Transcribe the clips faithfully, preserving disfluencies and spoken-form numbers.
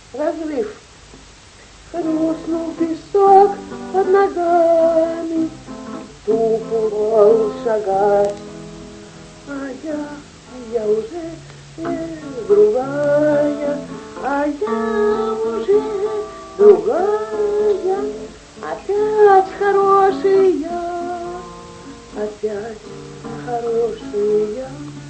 разрыв. Хрустнул песок под ногами, тупо шагать. А я, я уже не другая, а я уже другая, опять хорошая, опять хорошая.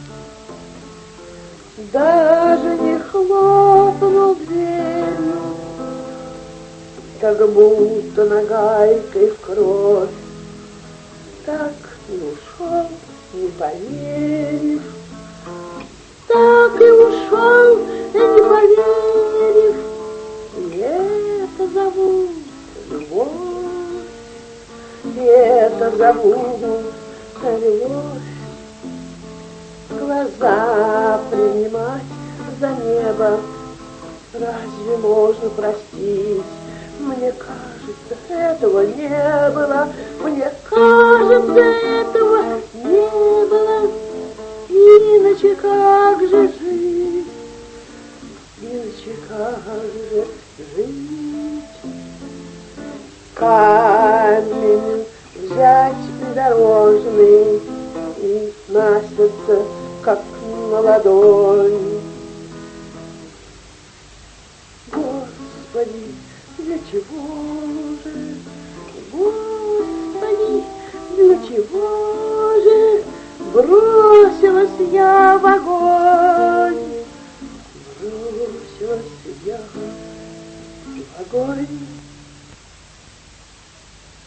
Даже не хлопнул дверью, как будто нагайкой в кровь. Так и ушел, не поверив, так и ушел, не поверив. И это зовут любовь, и это зовут любовь. Глаза принимать за небо разве можно простить? Мне кажется, этого не было, мне кажется, этого не было. Иначе как же жить, иначе как же жить? Камень взять придорожный и снаститься, как на ладони. Господи, для чего же, Господи, для чего же бросилась я в огонь? Бросилась я в огонь.